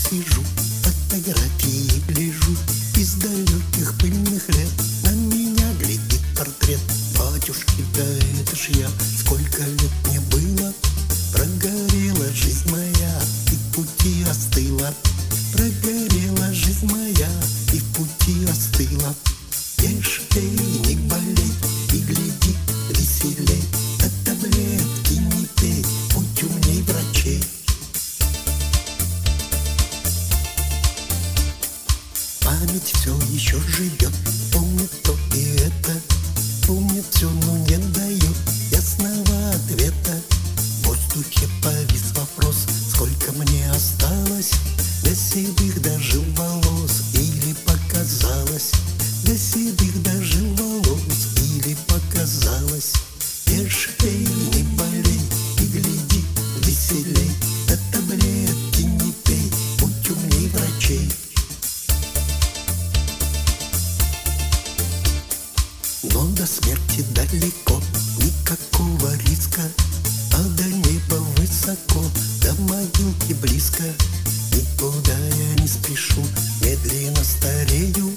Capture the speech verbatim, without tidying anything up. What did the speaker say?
сижу, фотографии гляжу из далеких пыльных лет. На меня глядит портрет батюшки, да это ж я. Сколько лет мне было, прогорела жизнь моя, и в пути остыла. Прогорела жизнь моя, и в пути остыла. Ешь, пей, не болей, и гляди веселей. От таблетки не пей, будь умней врачей. Память все еще живет, помнит то и это. Помнит все, но не дает ясного ответа. В воздухе повис вопрос, сколько мне осталось до седых дожил волос, или показалось. До седых дожил волос, или показалось. Ешь, пей, не болей, и гляди веселей. От таблетки не пей, будь умней врачей. Но до смерти далеко, никакого риска, а до неба высоко, до могилки близко. Никуда я не спешу, медленно старею,